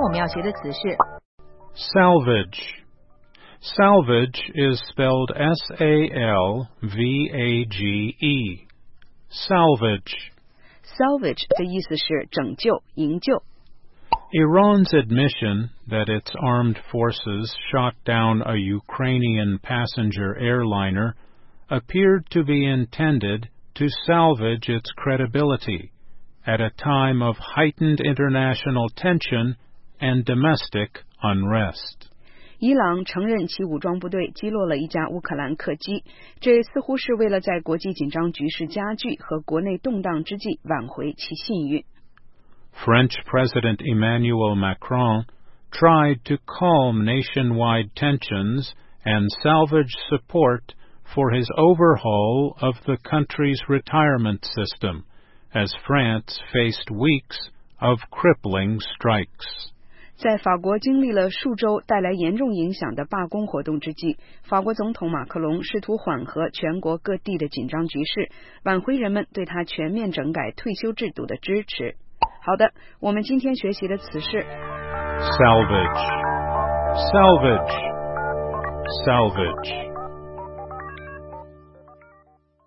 我们要学的词是 Salvage. Salvage is spelled S-A-L-V-A-G-E. Salvage. Salvage 的意思是拯救、营救。 Iran's admission that its armed forces shot down a Ukrainian passenger airliner appeared to be intended to salvage its credibility at a time of heightened international tension and domestic unrest. 伊朗承认其武装部队击落了一架乌克兰客机，这似乎是为了在国际紧张局势加剧和国内动荡之际挽回其信誉。 French President Emmanuel Macron tried to calm nationwide tensions and salvage support for his overhaul of the country's retirement system, as France faced weeks of crippling strikes. 在法国经历了数周带来严重影响的罢工活动之际，法国总统马克龙试图缓和全国各地的紧张局势，挽回人们对他全面整改退休制度的支持。好的，我们今天学习的词是 Salvage. Salvage. Salvage.